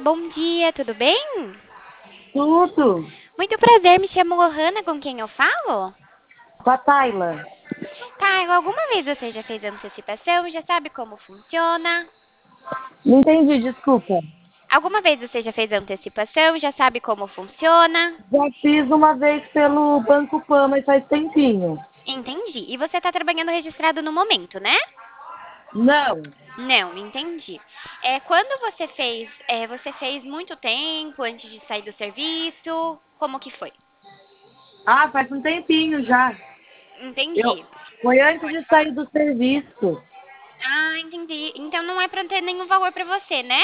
bom dia, tudo bem? Tudo. Muito prazer, me chamo Lohana, com quem eu falo? Com a Tayla. Tá, alguma vez você já fez antecipação? Já sabe como funciona? Não entendi, desculpa. Alguma vez você já fez antecipação? Já sabe como funciona? Já fiz uma vez pelo Banco Pan, mas faz tempinho. Entendi. E você está trabalhando registrado no momento, né? Não. Não, entendi. Quando você fez muito tempo antes de sair do serviço? Como que foi? Ah, faz um tempinho já. Eu... Entendi. Foi antes de sair do serviço. Ah, entendi. Então não é para ter nenhum valor para você, né?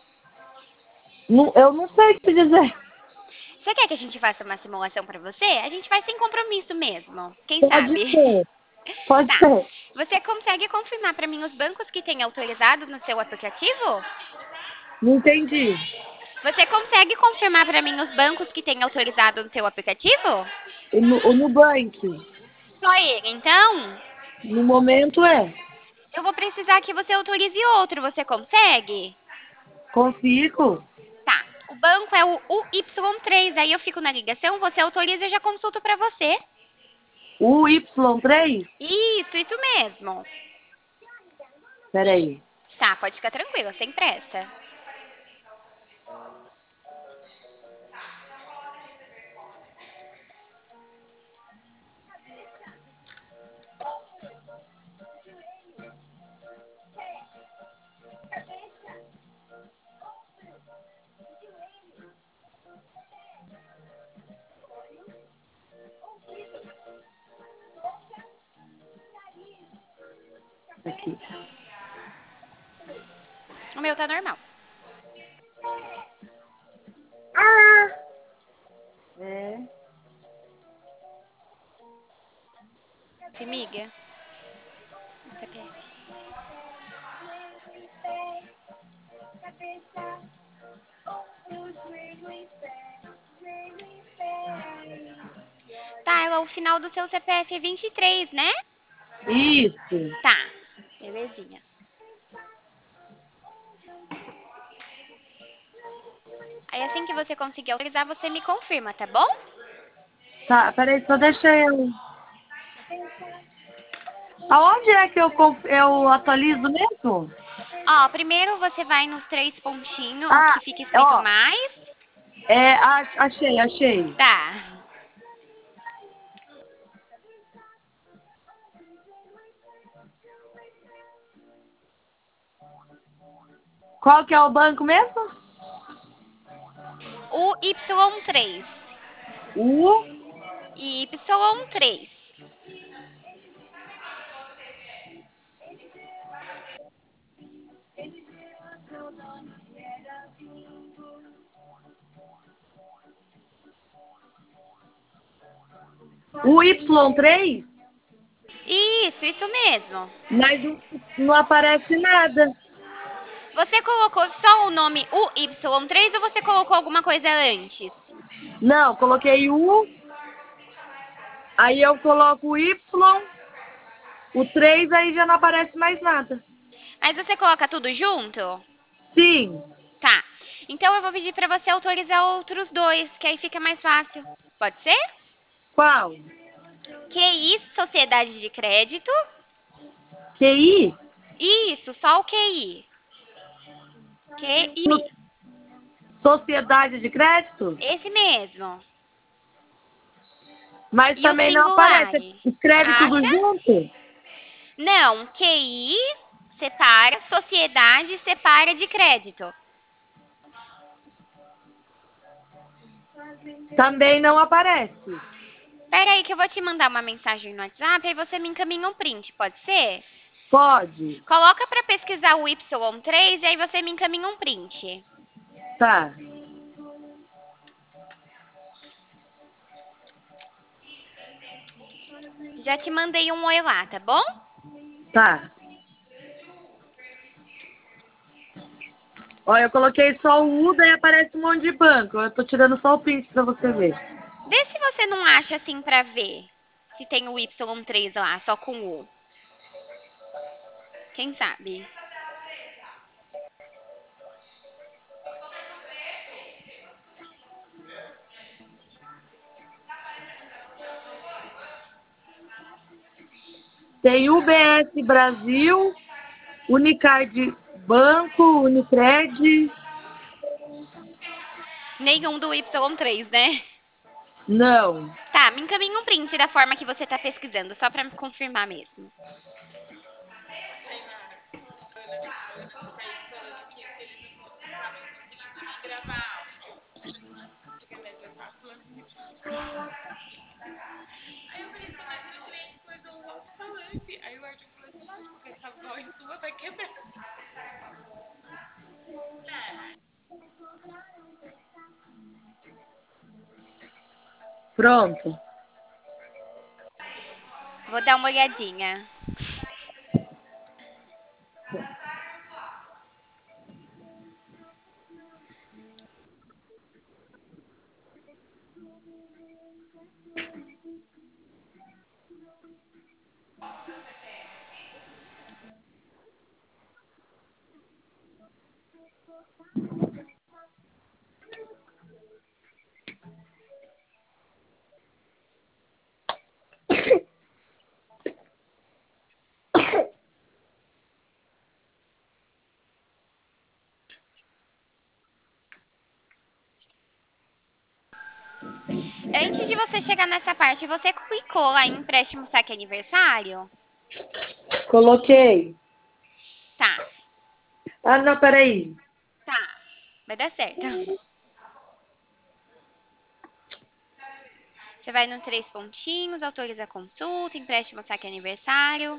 Eu não sei o que dizer. Você quer que a gente faça uma simulação para você? A gente faz sem compromisso mesmo. Quem Pode sabe? ser. Pode Tá. ser. Você consegue confirmar para mim os bancos que têm autorizado no seu aplicativo? Não entendi. Você consegue confirmar para mim os bancos que têm autorizado no seu aplicativo? O Nubank. Só ele. Então, No momento é. eu vou precisar que você autorize outro. Você consegue? Consigo. Tá. O banco é o UY3. Aí eu fico na ligação, você autoriza e eu já consulto para você. O Y3? Isso mesmo. Peraí. Tá, pode ficar tranquila, sem pressa. Aqui. O meu tá normal. É. Se miga. CPF. Tá, o final do seu CPF é 23, né? Isso. Tá, belezinha. Aí assim que você conseguir autorizar, você me confirma, tá bom? Tá, peraí, só deixa eu. Aonde é que eu atualizo mesmo? Ó, primeiro você vai nos três pontinhos que Ah, fica escrito ó, mais. achei. Tá. Qual que é o banco mesmo? O Y3. O Y3. o Y3, Isso mesmo. mas não aparece nada. Você colocou só o nome UY3 ou você colocou alguma coisa antes? Não, coloquei aí eu coloco o Y, o 3, aí já não aparece mais nada. Mas você coloca tudo junto? Sim. Tá. Então eu vou pedir pra você autorizar outros dois, que aí fica mais fácil. Pode ser? Qual? QI, Sociedade de Crédito. QI? Isso, só o QI. QI. Sociedade de Crédito? Esse mesmo. Mas E o também não singular. aparece. Escreve tudo Acha? junto? Não, QI separa, sociedade separa de crédito. Também não aparece. Pera aí que eu vou te mandar uma mensagem no WhatsApp, aí você me encaminha um print, pode ser? Pode. Coloca pra pesquisar o Y3 e aí você me encaminha um print. Tá. Já te mandei um oi lá, tá bom? Tá. Ó, eu coloquei só o U, daí aparece um monte de banco. Eu tô tirando só o print pra você ver. Vê se você não acha assim pra ver. Se tem o Y3 lá, só com U. Quem sabe? Tem UBS Brasil, Unicard Banco, Unicred. Nenhum do Y3, né? Não. Tá, me encaminha um print da forma que você tá pesquisando, só pra me confirmar mesmo. Pronto. Vou dar uma olhadinha. Antes de você chegar nessa parte, você clicou lá em empréstimo saque aniversário? Coloquei. Tá, Ah, não, peraí. tá. Vai dar certo. Você vai no três pontinhos, autoriza a consulta, empréstimo saque aniversário.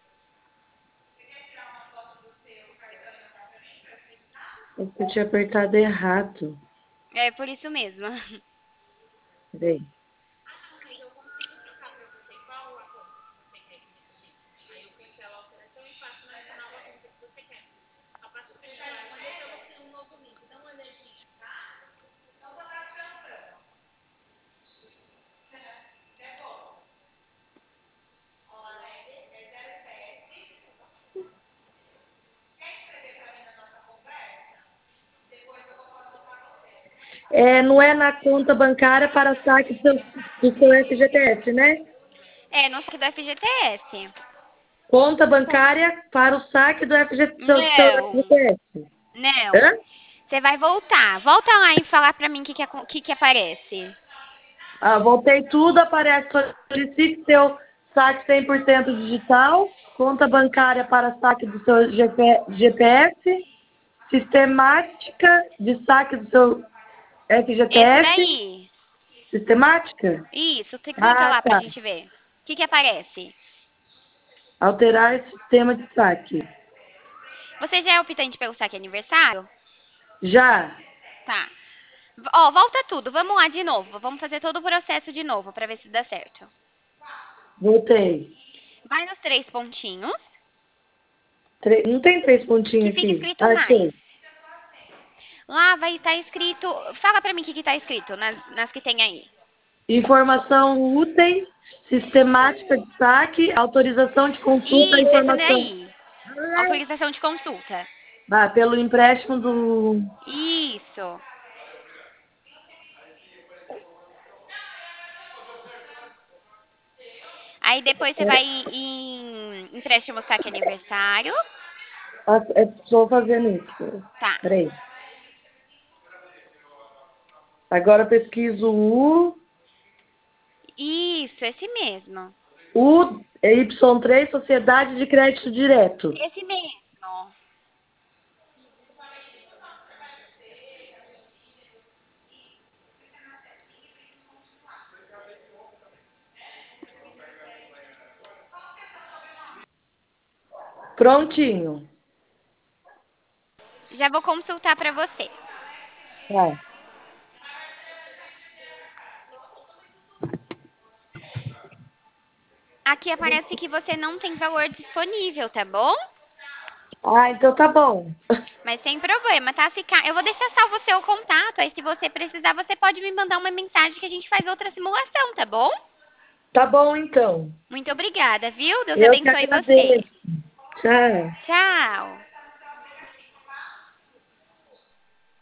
Eu tinha apertado errado. É por isso mesmo. Peraí. Não é na conta bancária para saque do seu FGTS, né? É, no saque do FGTS. Conta bancária para o saque do seu Não, FGTS. não. Hã? Você vai voltar. Volta lá e falar pra mim o que aparece. Ah, voltei tudo, aparece solicite seu saque 100% digital, conta bancária para saque do seu GPS, sistemática de saque do seu Esse FGTS, daí. sistemática? Isso, você clica Ah, lá pra tá. gente ver. O que aparece? Alterar sistema de saque. Você já é optante pelo saque aniversário? Já, Tá. Ó, volta tudo. Vamos lá de novo. Vamos fazer todo o processo de novo pra ver se dá certo. voltei. Vai nos três pontinhos, Não tem 3 que pontinhos fica aqui. escrito mais. Achei. Lá vai estar escrito. Fala pra mim o que tá escrito nas que tem aí. Informação útil, sistemática de saque, autorização de consulta, Isso, essa informação. daí. Autorização de consulta. Ah, pelo empréstimo do. Isso. Aí depois você vai em empréstimo saque aniversário. Estou fazendo isso. Tá. Peraí. Agora pesquiso Isso, esse mesmo. o Y3, Sociedade de Crédito Direto. Esse mesmo. Prontinho. Já vou consultar pra você. Tá. Aqui aparece que você não tem valor disponível, tá bom? Ah, então tá bom. Mas sem problema, tá? Eu vou deixar salvo o seu contato. Aí, se você precisar, você pode me mandar uma mensagem que a gente faz outra simulação, tá bom? Tá bom, então. Muito obrigada, viu? Deus Eu que abençoe você. agradeço. Tchau. Tchau.